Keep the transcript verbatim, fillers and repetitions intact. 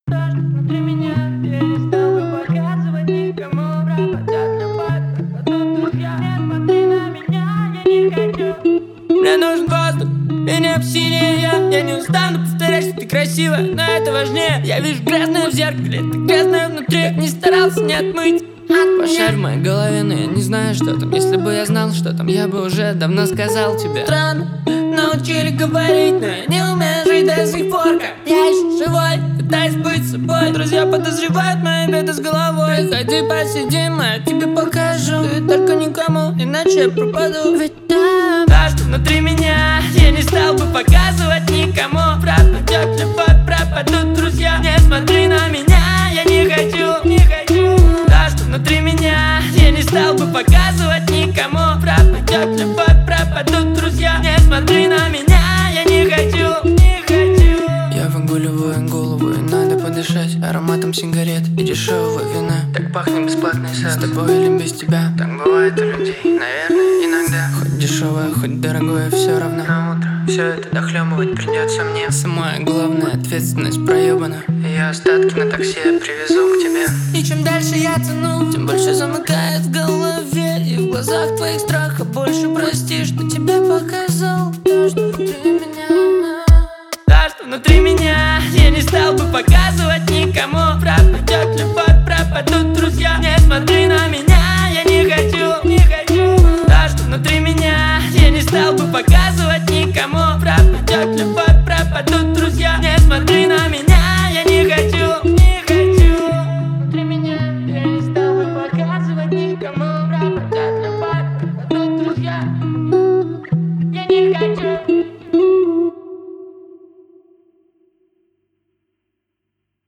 То, что внутри меня, я не стал бы показывать никому. Пропадет любовь, пропадут друзья. Не смотри на меня, я не хочу. Мне нужен воздух и не обсилие. Я не устану повторять, что ты красивая, но это важнее. Я вижу грязное в зеркале, ты грязная внутри. Как не старался, не отмыть. Пошарь в моей голове, но я не знаю, что там. Если бы я знал, что там, я бы уже давно сказал тебе. Странно, научили говорить, но я не умею жить до сих пор. Как я еще живой, пытаюсь быть собой. Друзья подозревают мои беды с головой. Приходи, посидим, а я тебе покажу. Ты только никому, иначе я пропаду. Ведь там то, что внутри меня, я не стал бы показывать никому. Пропадет любовь, пропадут друзья. Не смотри на меня, я не хочу, не хочу. То, что внутри меня, я не стал бы показывать никому. Пропадет любовь, пропадут друзья. Не смотри на меня, я не хочу, не хочу. Я выгуливаю голову, и надо подышать ароматом сигарет и дешевого вина. Так пахнет бесплатный секс, с тобой или без тебя. Так бывает у людей, наверное, иногда. Хоть дешевое, хоть дорогое, все равно. На утро все это дохлемывать придется мне. Самая главная ответственность проебана. Я остатки на такси привезу к тебе. И чем дальше я тяну, тем больше замыкает в голове. И в глазах твоих страха больше. Прости, что тебе показал то, что внутри меня. То, что внутри меня, я не стал бы показывать